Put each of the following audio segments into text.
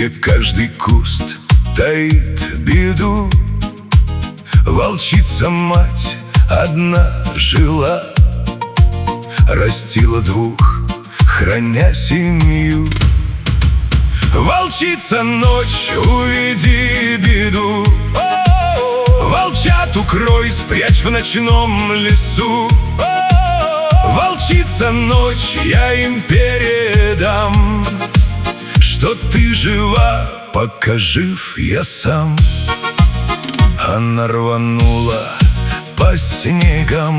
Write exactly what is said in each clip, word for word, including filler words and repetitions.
где каждый куст таит беду. Волчица-мать одна жила, растила двух, храня семью. Волчица, ночь, уведи беду, волчат укрой, спрячь в ночном лесу. Волчица, ночь, я им передам, что ты жива, пока жив я сам. Она рванула по снегам,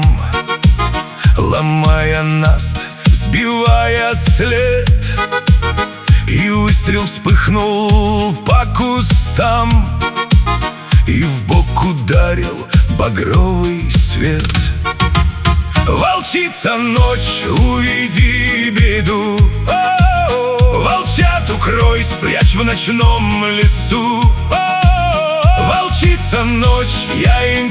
ломая наст, сбивая след. И выстрел вспыхнул по кустам, и в бок ударил багровый свет. Волчица, ночь, уведи беду, волчат укрой, спрячь в ночном лесу. Волчица, ночь, я им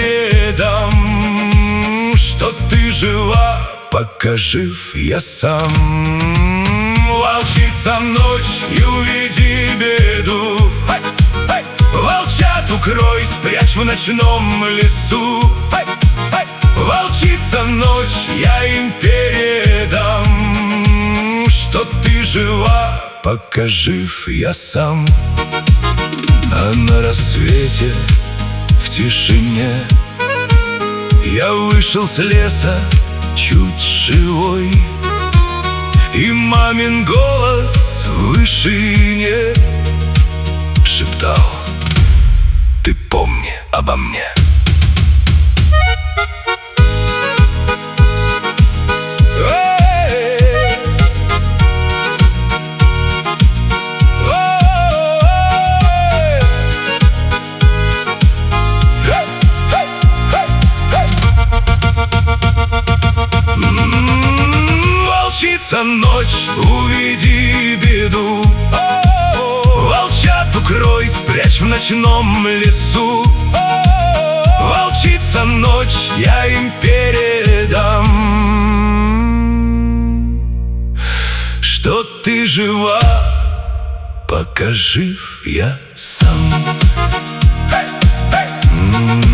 передам, что ты жива, пока жив я сам. Волчица, ночь, и уведи беду, волчат укрой, спрячь в ночном лесу. Волчица, ночь, я им передам, что ты жива, пока жив я сам. А на рассвете в тишине я вышел с леса чуть живой, и мамин голос в вышине шептал: ты помни обо мне. Волчица, ночь, уведи беду, волчат укрой, спрячь в ночном лесу. Волчица, ночь, я им передам, что ты жива, пока жив я сам.